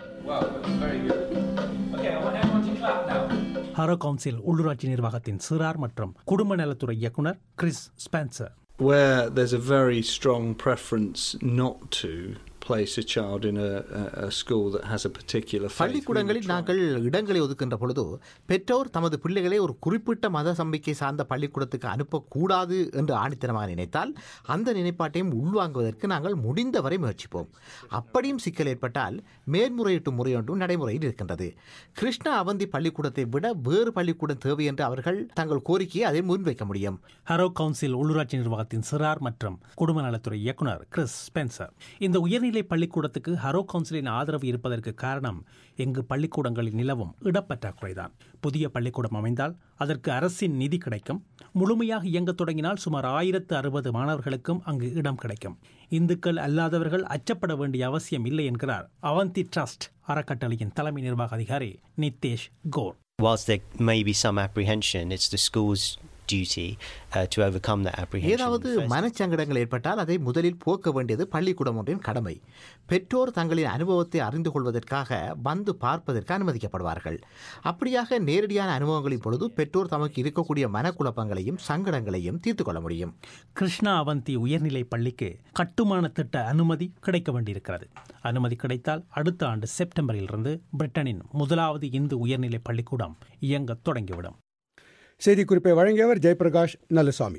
ஹரோ கவுன்சில் உள்ளூராட்சி நிர்வாகத்தின் சிறார் மற்றும் குடும்ப நலத்துறை இயக்குனர் Chris Spencer. Where there's a very strong preference not to place a child in a, a school that has a particular faith. பள்ளிக்கூடங்களில் நாங்கள் இடங்களை ஒதுக்கின்ற பொழுது பெற்றோர் தமது பிள்ளைகளை ஒரு குறிப்பிட்ட மத நம்பிக்கை சார்ந்த பள்ளிக்கூடத்துக்கு அனுப்பக்கூடாது என்று ஆணித்தரமாக நினைத்தால் அந்த நினைப்பாட்டையும் உள்வாங்குவதற்கு நாங்கள் முடிந்தவரை முயற்சிப்போம். அப்படியும் சிக்கல் ஏற்பட்டால் மேல்முறையீட்டு முறையொன்றும் நடைமுறையில் இருக்கின்றது. கிருஷ்ணா அவந்தி பள்ளிக்கூடத்தை விட வேறு பள்ளிக்கூடம் தேவை என்று அவர்கள் தங்கள் கோரிக்கையை அதை முன்வைக்க முடியும். ஹரோ கவுன்சில் உள்ளூராட்சி நிர்வாகத்தின் சிறார் மற்றும் குடும்ப நலத்துறை இயக்குனர் கிறிஸ் ஸ்பென்சர். இந்த உயர்நிலை பள்ளிக்கூடத்துக்கு ஹரோ கவுன்சிலின் ஆதரவு இருப்பதற்கு காரணம் எங்கு பள்ளிக்கூடங்களில் நிலவும் இடப்பற்றாக்குறைதான். புதிய பள்ளிக்கூடம் அமைந்தால் அதற்கு அரசின் நிதி கிடைக்கும். முழுமையாக இயங்க தொடங்கினால் சுமார் ஆயிரத்து அறுபது மாணவர்களுக்கும் அங்கு இடம் கிடைக்கும். இந்துக்கள் அல்லாதவர்கள் அச்சப்பட வேண்டிய அவசியம் இல்லை என்கிறார் அவந்தி ட்ரஸ்ட் அறக்கட்டளையின் தலைமை நிர்வாக அதிகாரி Nitesh Gor. Whilst there may be some apprehension, it's the school's duty uh, to overcome that apprehension. ஏதாவது மனச்சங்கடங்கள் ஏற்பட்டால் அதை முதலில் போக்க வேண்டியது பள்ளிக்கூடம் ஒன்றின் கடமை. பெற்றோர் தங்களின் அனுபவத்தை அறிந்து கொள்வதற்காக வந்து பார்ப்பதற்கு அனுமதிக்கப்படுவார்கள். அப்படியாக நேரடியான அனுபவங்களின் பொழுது பெற்றோர் தமக்கு இருக்கக்கூடிய மனக்குழப்பங்களையும் சங்கடங்களையும் தீர்த்து கொள்ள முடியும். கிருஷ்ணா அவந்தி உயர்நிலை பள்ளிக்கு கட்டுமான திட்ட அனுமதி கிடைக்க வேண்டியிருக்கிறது. அனுமதி கிடைத்தால் அடுத்த ஆண்டு செப்டம்பரில் இருந்து பிரிட்டனின் முதலாவது இந்து உயர்நிலை பள்ளிக்கூடம் இயங்க தொடங்கிவிடும். செய்திக்குறிப்பை வழங்கியவர் ஜெயபிரகாஷ் நல்லசாமி.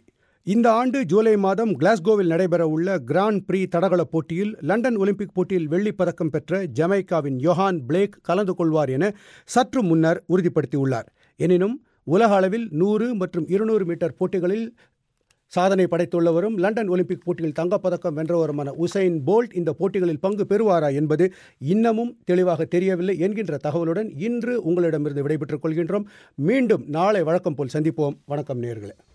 இந்த ஆண்டு ஜூலை மாதம் கிளாஸ்கோவில் நடைபெறவுள்ள கிராண்ட் பிரீ தடகள போட்டியில் லண்டன் ஒலிம்பிக் போட்டியில் வெள்ளிப் பதக்கம் பெற்ற ஜமைக்காவின் யோஹான் பிளேக் கலந்து கொள்வார் என சற்று முன்னர் உறுதிப்படுத்தியுள்ளார். எனினும் உலக அளவில் நூறு மற்றும் இருநூறு மீட்டர் போட்டிகளில் சாதனை படைத்துள்ளவரும் லண்டன் ஒலிம்பிக் போட்டியில் தங்கப்பதக்கம் வென்றவருமான உசைன் போல்ட் இந்த போட்டிகளில் பங்கு பெறுவாரா என்பது இன்னமும் தெளிவாக தெரியவில்லை என்கின்ற தகவலுடன் இன்று உங்களிடமிருந்து விடைபெற்றுக் கொள்கின்றோம். மீண்டும் நாளை வழக்கம் போல் சந்திப்போம். வணக்கம் நேயர்களே.